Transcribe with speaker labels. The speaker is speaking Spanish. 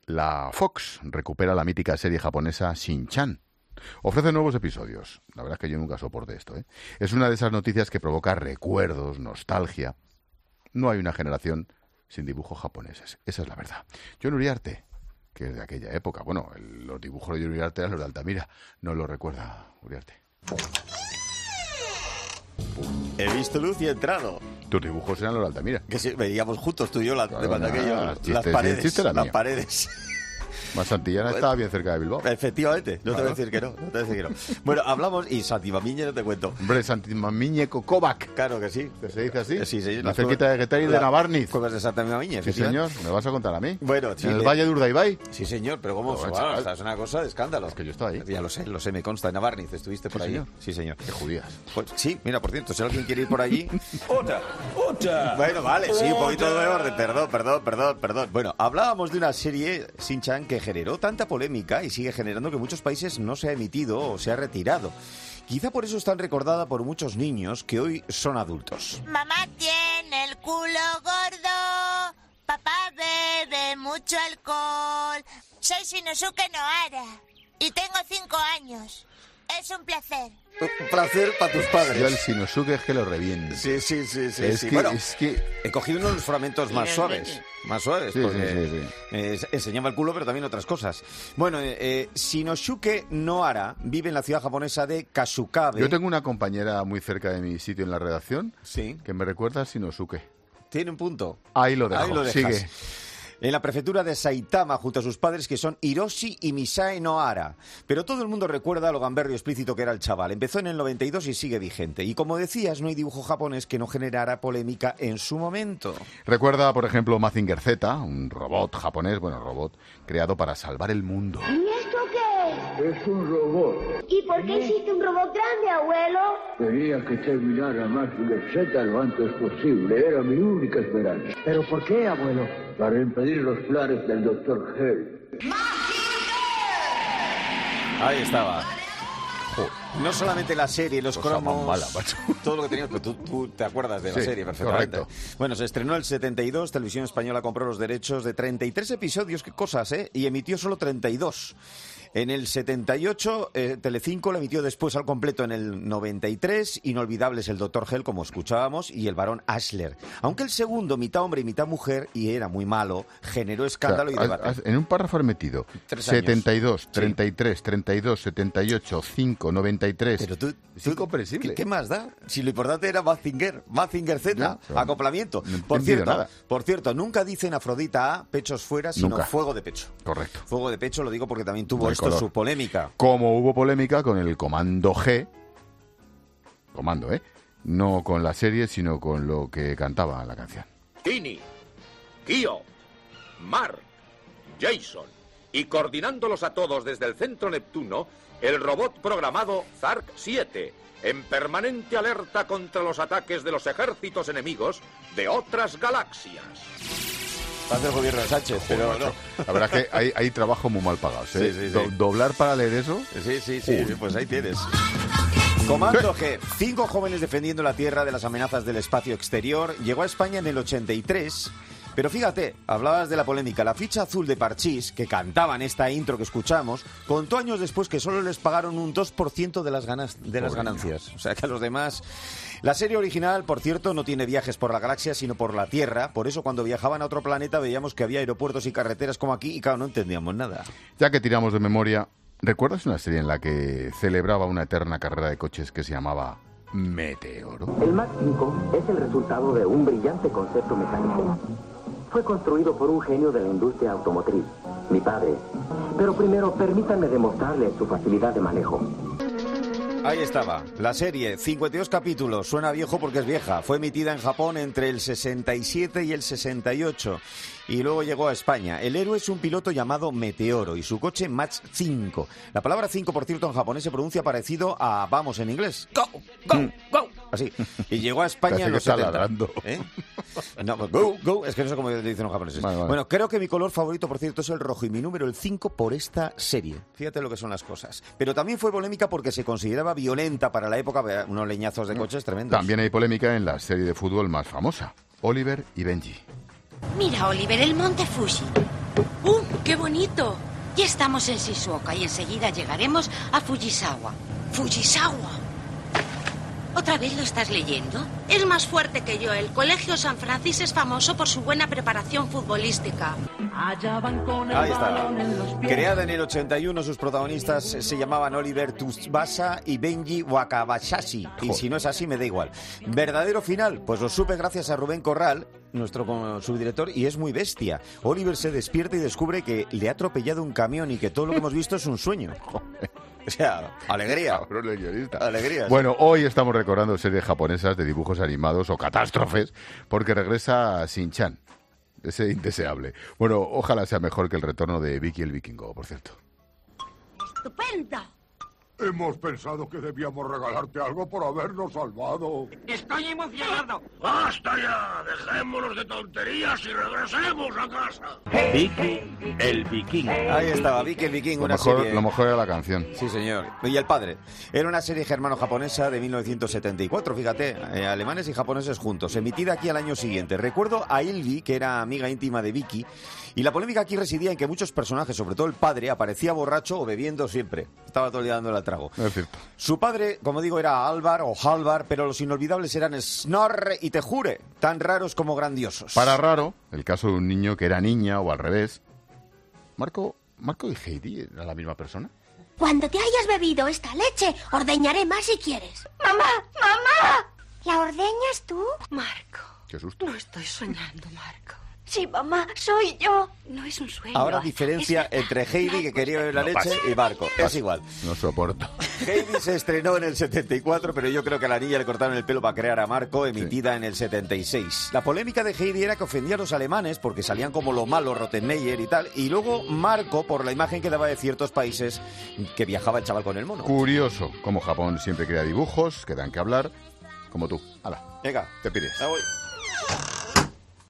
Speaker 1: La Fox recupera la mítica serie japonesa Shin-Chan. Ofrece nuevos episodios. La verdad es que yo nunca soporté esto, ¿eh? Es una de esas noticias que provoca recuerdos, nostalgia. No hay una generación sin dibujos japoneses. Esa es la verdad. John Uriarte, que es de aquella época. Bueno, los dibujos de John Uriarte eran los de Altamira. No lo recuerda Uriarte.
Speaker 2: He visto luz y he entrado.
Speaker 1: Tus dibujos eran los de Altamira.
Speaker 2: Que sí, veíamos juntos tú y yo las
Speaker 1: paredes.
Speaker 2: paredes.
Speaker 1: Más Santillana estaba bien cerca de Bilbao.
Speaker 2: Efectivamente, no te voy a decir que no. Bueno, hablamos y Santimamiñe no te cuento.
Speaker 1: Hombre, Santimamiñe Kovac.
Speaker 2: Claro que sí.
Speaker 1: ¿Se dice así?
Speaker 2: Sí, sí.
Speaker 1: La cerquita de Getaria y de Navarniz.
Speaker 2: Cuevas de Santimamiñe,
Speaker 1: sí, señor. ¿Me vas a contar a mí?
Speaker 2: Bueno, sí.
Speaker 1: ¿En el Valle de Urdaibai?
Speaker 2: Sí, señor, pero ¿cómo? Bueno, es una cosa de escándalo.
Speaker 1: Es que yo estoy ahí.
Speaker 2: Ya lo sé, me consta. En Navarniz, ¿estuviste por ahí?
Speaker 1: Señor.
Speaker 2: Sí, señor.
Speaker 1: Qué judías.
Speaker 2: Pues sí, mira, por cierto, si alguien quiere ir por allí...
Speaker 3: ¡Otra!
Speaker 2: Bueno, vale, sí, un poquito de orden. Perdón. Bueno, hablábamos de una serie, Shin-Chan, que generó tanta polémica y sigue generando que en muchos países no se ha emitido o se ha retirado. Quizá por eso es tan recordada por muchos niños que hoy son adultos.
Speaker 4: Mamá tiene el culo gordo, papá bebe mucho alcohol. Soy Shinosuke Nohara y tengo 5 años. Es un placer.
Speaker 2: Un placer para tus padres.
Speaker 1: Yo el Shinosuke es que lo reviento.
Speaker 2: Sí.
Speaker 1: Es que
Speaker 2: he cogido uno de los fragmentos más suaves.
Speaker 1: Sí,
Speaker 2: porque enseñaba el culo, pero también otras cosas. Bueno, Shinosuke Nohara vive en la ciudad japonesa de Kasukabe.
Speaker 1: Yo tengo una compañera muy cerca de mi sitio en la redacción
Speaker 2: sí,
Speaker 1: que me recuerda a Shinosuke.
Speaker 2: Tiene un punto.
Speaker 1: Ahí lo dejo. Sigue.
Speaker 2: En la prefectura de Saitama, junto a sus padres, que son Hiroshi y Misae Nohara. Pero todo el mundo recuerda lo gamberro y explícito que era el chaval. Empezó en el 92 y sigue vigente. Y como decías, no hay dibujo japonés que no generara polémica en su momento.
Speaker 1: Recuerda, por ejemplo, Mazinger Z, un robot japonés, creado para salvar el mundo.
Speaker 5: ¿Y esto qué es?
Speaker 6: Es un robot.
Speaker 5: ¿Y por qué existe un robot grande, abuelo?
Speaker 6: Quería que terminara Mazinger Z lo antes posible. Era mi única esperanza.
Speaker 7: ¿Pero por qué, abuelo?
Speaker 6: Para impedir los planes del Dr. Hell.
Speaker 2: Ahí estaba. No solamente la serie, los cromos,
Speaker 1: mala, macho.
Speaker 2: todo lo que tenías, pero tú te acuerdas de la serie perfectamente.
Speaker 1: Correcto.
Speaker 2: Bueno, se estrenó el 72, Televisión Española compró los derechos de 33 episodios, qué cosas, y emitió solo 32. En el 78, Telecinco la emitió después al completo en el 93. Inolvidables el Dr. Hell, como escuchábamos, y el Barón Ashler. Aunque el segundo, mitad hombre y mitad mujer, y era muy malo, generó escándalo y debate.
Speaker 1: En un párrafo metido 72, 33, 32, 78, 5, 93.
Speaker 2: Pero tú
Speaker 1: es incomprensible.
Speaker 2: ¿Qué más da? Si lo importante era Mazinger Z, acoplamiento.
Speaker 1: No
Speaker 2: por cierto, nunca dicen Afrodita A, pechos fuera, sino
Speaker 1: nunca.
Speaker 2: Fuego de pecho.
Speaker 1: Correcto.
Speaker 2: Fuego de pecho lo digo porque también tuvo esto su polémica.
Speaker 1: Como hubo polémica con el Comando G. Comando, no con la serie, sino con lo que cantaba la canción.
Speaker 8: Tini, Kyo, Mar, Jason y coordinándolos a todos desde el centro Neptuno, el robot programado Zark 7, en permanente alerta contra los ataques de los ejércitos enemigos de otras galaxias.
Speaker 2: Hace el gobierno de Sánchez, pero no.
Speaker 1: La verdad es que hay trabajo muy mal pagado.
Speaker 2: Sí.
Speaker 1: Doblar para leer eso.
Speaker 2: Sí, pues ahí tienes. Comando G. 5 jóvenes defendiendo la Tierra de las amenazas del espacio exterior. Llegó a España en el 83. Pero fíjate, hablabas de la polémica. La ficha azul de Parchís, que cantaba en esta intro que escuchamos, contó años después que solo les pagaron un 2% de las ganancias. O sea que a los demás... La serie original, por cierto, no tiene viajes por la galaxia, sino por la Tierra. Por eso cuando viajaban a otro planeta veíamos que había aeropuertos y carreteras como aquí y claro, no entendíamos nada.
Speaker 1: Ya que tiramos de memoria, ¿recuerdas una serie en la que celebraba una eterna carrera de coches que se llamaba Meteoro?
Speaker 7: El Mach 5 es el resultado de un brillante concepto mecánico. Fue construido por un genio de la industria automotriz, mi padre. Pero primero, permítanme demostrarle su facilidad de manejo.
Speaker 2: Ahí estaba, la serie, 52 capítulos, suena viejo porque es vieja. Fue emitida en Japón entre el 67 y el 68 y luego llegó a España. El héroe es un piloto llamado Meteoro y su coche Mach 5. La palabra 5, por cierto, en japonés se pronuncia parecido a vamos en inglés. Go, go, go. Así. Y llegó a España en los 70. No, go, es que no sé cómo dicen los japoneses.
Speaker 1: Vale.
Speaker 2: Bueno, creo que mi color favorito, por cierto, es el rojo y mi número el 5 por esta serie. Fíjate lo que son las cosas. Pero también fue polémica porque se consideraba violenta para la época, unos leñazos de coches tremendos.
Speaker 1: También hay polémica en la serie de fútbol más famosa, Oliver y Benji.
Speaker 4: Mira, Oliver, el monte Fuji.
Speaker 3: ¡Qué bonito!
Speaker 9: Ya estamos en Shizuoka y enseguida llegaremos a Fujisawa.
Speaker 3: ¡Fujisawa!
Speaker 9: ¿Otra vez lo estás leyendo?
Speaker 3: Es más fuerte que yo. El Colegio San Francisco es famoso por su buena preparación futbolística.
Speaker 2: Ahí está. Creada en el 81, sus protagonistas se llamaban Oliver Tsubasa y Benji Wakabayashi. Y si no es así, me da igual. ¿Verdadero final? Pues lo supe gracias a Rubén Corral, nuestro subdirector, y es muy bestia. Oliver se despierta y descubre que le ha atropellado un camión y que todo lo que hemos visto es un sueño. O sea, alegría. Alegría.
Speaker 1: Bueno, hoy estamos recordando series japonesas de dibujos animados o catástrofes porque regresa Shin-Chan, ese indeseable. Bueno, ojalá sea mejor que el retorno de Vicky el Vikingo, por cierto.
Speaker 3: ¡Estupenda!
Speaker 10: Hemos pensado que debíamos regalarte algo por habernos salvado.
Speaker 11: ¡Estoy emocionado! ¡Basta ya! Dejémonos de tonterías y regresemos a casa.
Speaker 8: Vicky el Vikingo.
Speaker 2: Ahí estaba, Vicky el Vikingo, serie.
Speaker 1: Lo mejor era la canción.
Speaker 2: Sí, señor. Y El padre. Era una serie germano-japonesa de 1974, fíjate, alemanes y japoneses juntos, emitida aquí al año siguiente. Recuerdo a Ilvi, que era amiga íntima de Vicky, y la polémica aquí residía en que muchos personajes, sobre todo el padre, aparecía borracho o bebiendo siempre. Estaba todo el día dándole al trago.
Speaker 1: Es cierto.
Speaker 2: Su padre, como digo, era Alvar o Halvar, pero los inolvidables eran Snorre y Tejure, tan raros como grandiosos.
Speaker 1: Para raro, el caso de un niño que era niña o al revés. ¿Marco y Heidi eran la misma persona?
Speaker 5: Cuando te hayas bebido esta leche, ordeñaré más si quieres. ¡Mamá! ¡Mamá! ¿La ordeñas tú?
Speaker 3: Marco.
Speaker 1: Qué susto.
Speaker 3: No estoy soñando, Marco.
Speaker 5: Sí, mamá, soy yo.
Speaker 3: No es un sueño.
Speaker 2: Ahora diferencia entre Heidi, que quería beber la leche, y Marco. Es igual.
Speaker 1: No soporto.
Speaker 2: Heidi se estrenó en el 74, pero yo creo que a la niña le cortaron el pelo para crear a Marco, emitida en el 76. La polémica de Heidi era que ofendía a los alemanes porque salían como lo malo, Rottenmeier y tal, y luego Marco por la imagen que daba de ciertos países que viajaba el chaval con el mono.
Speaker 1: Curioso, como Japón siempre crea dibujos que dan que hablar, como tú. Hala,
Speaker 2: venga,
Speaker 1: te pides.
Speaker 2: Me voy.